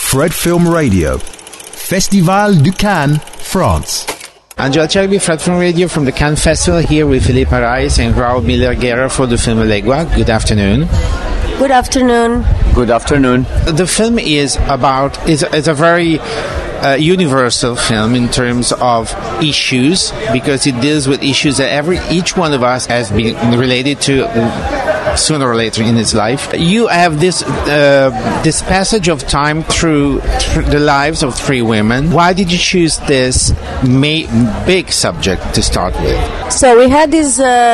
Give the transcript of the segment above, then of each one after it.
Fred Film Radio. Festival du Cannes, France. Angela Cherby, Fred Film Radio from the Cannes Festival, here with Filipe Arraiz and Raul Miller-Guerra for the film Legua. Good afternoon. Good afternoon. Good afternoon. The film is a very universal film in terms of issues, because it deals with issues that each one of us has been related to sooner or later in his life. You have this passage of time through the lives of three women. Why did you choose this big subject to start with? So we had this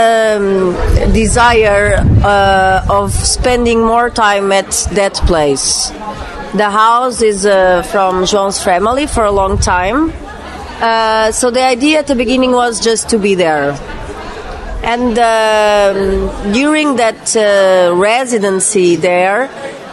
desire of spending more time at that place. The house is from João's family for a long time. So the idea at the beginning was just to be there. And during that residency there,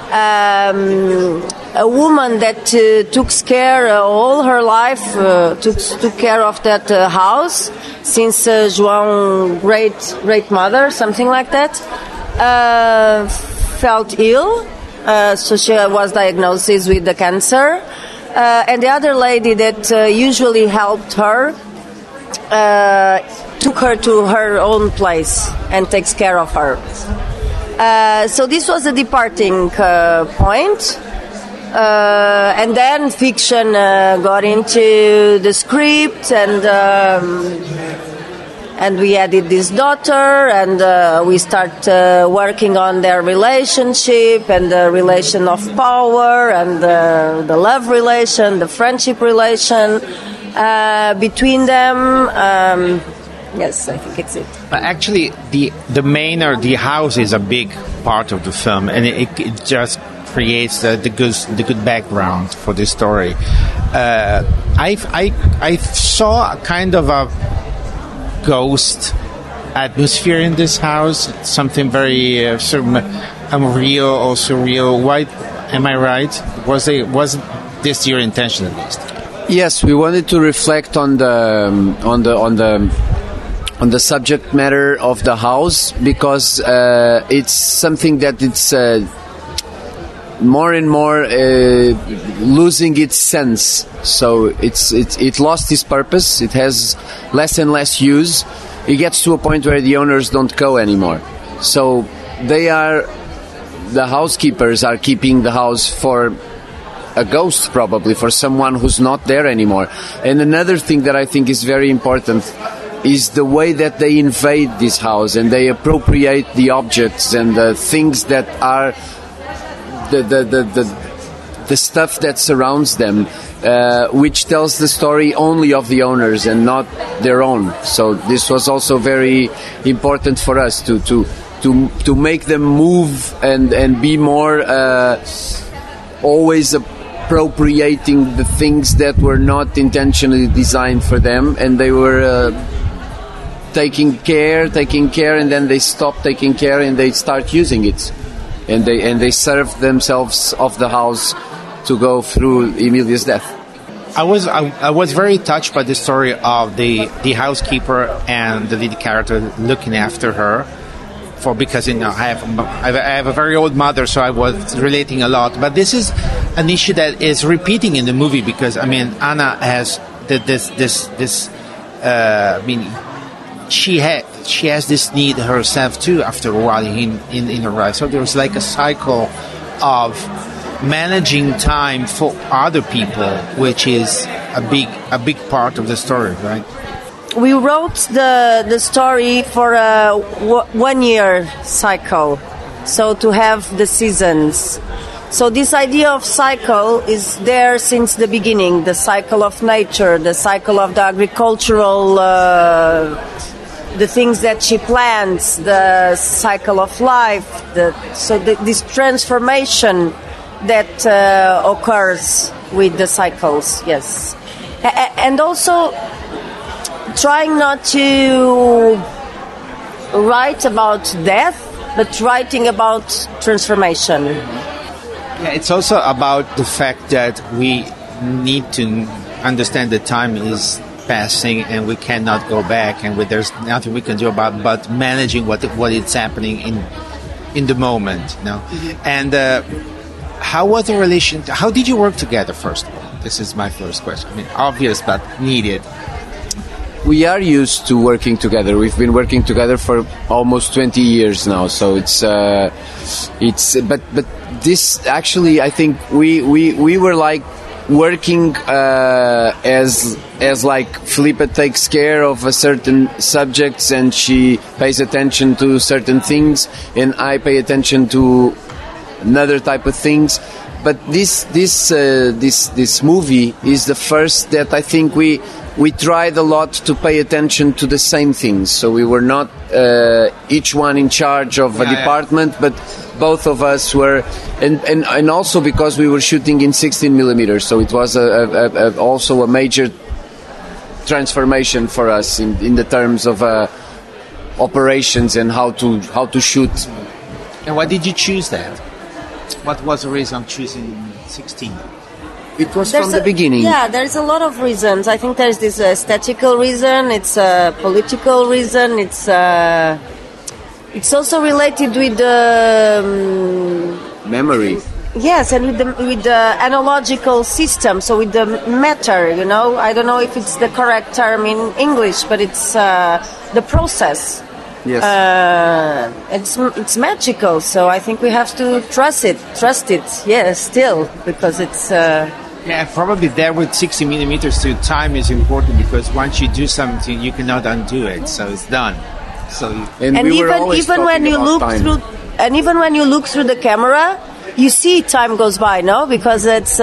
a woman that took care all her life, took care of that house since João's great mother, something like that, felt ill. So she was diagnosed with the cancer. And the other lady that usually helped her took her to her own place and takes care of her. So this was a departing point. And then fiction got into the script, and we added this daughter, and we start working on their relationship and the relation of power and the love relation, the friendship relation between them. Yes, I think it's it. But actually, the house is a big part of the film, and it just creates the good background for the story. I saw a kind of a ghost atmosphere in this house, something very sort of unreal or surreal. Why? Am I right? Was this your intention at least? Yes, we wanted to reflect on the subject matter of the house, because it's something that it's more and more losing its sense. So it lost its purpose. It has less and less use. It gets to a point where the owners don't go anymore. So the housekeepers are keeping the house for a ghost, probably, for someone who's not there anymore. And another thing that I think is very important is the way that they invade this house and they appropriate the objects and the things that are the stuff that surrounds them, which tells the story only of the owners and not their own. So this was also very important for us to make them move and be more always appropriating the things that were not intentionally designed for them, and they were taking care, and then they stop taking care and they start using it, and they serve themselves of the house to go through Emilia's death. I was very touched by the story of the housekeeper and the lead character looking after her, because I have a very old mother, so I was relating a lot. But this is an issue that is repeating in the movie, because Anna has this. She has this need herself too after a while in her life. So there's like a cycle of managing time for other people, which is a big part of the story, right? We wrote the story for a 1 year cycle, so to have the seasons. So this idea of cycle is there since the beginning, the cycle of nature, the cycle of the agricultural, the things that she plants, the cycle of life, this transformation that occurs with the cycles, yes. And also trying not to write about death, but writing about transformation. Yeah, it's also about the fact that we need to understand that time is passing and we cannot go back, and there's nothing we can do about but managing what is happening in the moment. You know? And how was the relation? How did you work together? First of all, this is my first question. I mean, obvious but needed. We are used to working together. We've been working together for almost 20 years now. So but this actually, I think we were like working as like Filipa takes care of a certain subjects and she pays attention to certain things, and I pay attention to another type of things. But this movie is the first that I think we tried a lot to pay attention to the same things. So we were not each one in charge of a department, but both of us were, and also because we were shooting in 16 millimeters, so it was also a major transformation for us in the terms of operations and how to shoot. And why did you choose that? What was the reason of choosing 16? It was from the beginning. Yeah, there's a lot of reasons. I think there's this aesthetical reason, it's a political reason, it's also related with the memory. Yes, and with the analogical system, so with the matter, you know. I don't know if it's the correct term in English, but it's the process. Yes. It's magical, so I think we have to trust it. Yes, still, because it's. Yeah, probably there with 60 millimeters, so time is important because once you do something, you cannot undo it. So it's done. So and even when you look through, and even when you look through the camera, you see time goes by, no? Because it's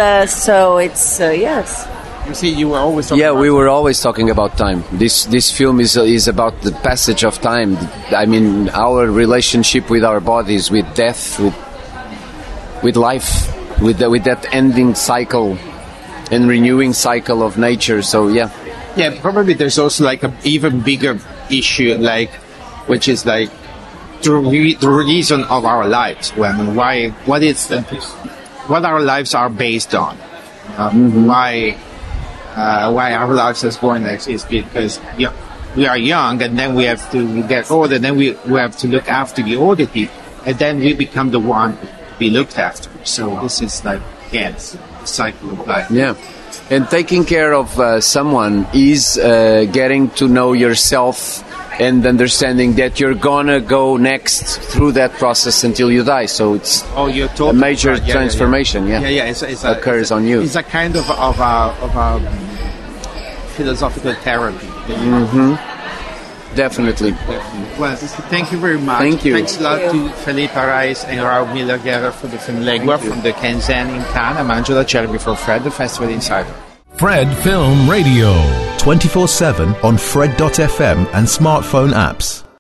yes. You see, you were always talking we were always talking about time. This film is about the passage of time. I mean, our relationship with our bodies, with death, with life, with that ending cycle and renewing cycle of nature. So yeah, probably there's also like an even bigger issue, like which is like the reason of our lives. Well, I mean, what our lives are based on. Why our lives is born is because we are young, and then we have to get older, and then we have to look after the older people, and then we become the one to be looked after. So this is like, the cycle of life. Yeah, and taking care of someone is getting to know yourself and understanding that you're gonna go next through that process until you die. So it's a major transformation. It occurs on you. It's a kind of a philosophical therapy. Definitely. Well, thank you very much. Thank you. Thanks a lot to Filipa Reis and Raul Miller for the film Legua from the Kenzen in Cannes. I'm Angela Cherby for Fred, the Festival Insider. Fred Film Radio. 24/7 on Fred.fm and smartphone apps.